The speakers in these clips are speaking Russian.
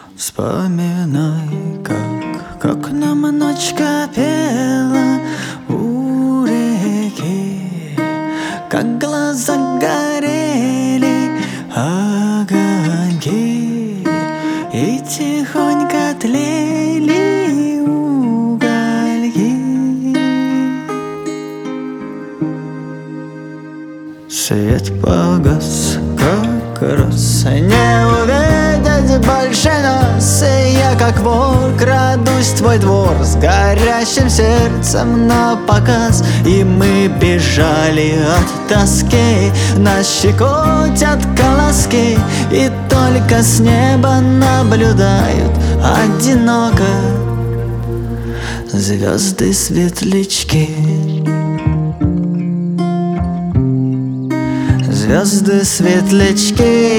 Вспоминай, как нам ночка пела у реки, как глаза горели огоньки и тихонько тлели угольки. Свет погас, как раз не увидеть больше нас, и я, как вор, крадусь в твой двор с горящим сердцем на показ. И мы бежали от тоски, нас щекотят колоски, и только с неба наблюдают одиноко звезды-светлячки. Звезды-светлячки,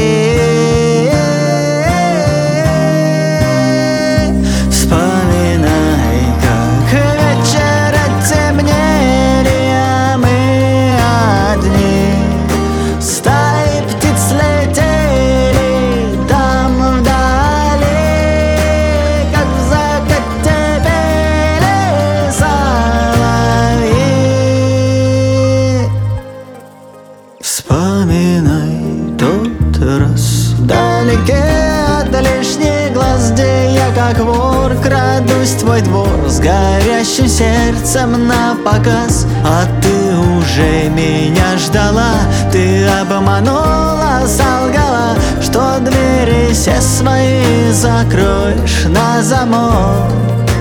вспоминай, как вечера темнели, а мы одни. Стаи птиц летели там вдали, как в закате пели соловьи. Вспоминай тот раз вдалеке от лишних глаз, где я, как вор, крадусь в твой двор с горящим сердцем на показ. А ты уже меня ждала, ты обманула, солгала, что двери все свои закроешь на замок.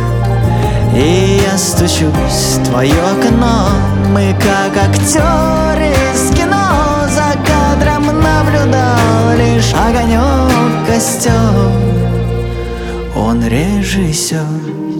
И я стучусь в твое окно, мы как актеры из кино. За кадром наблюдал лишь огонек, костер, он режиссер.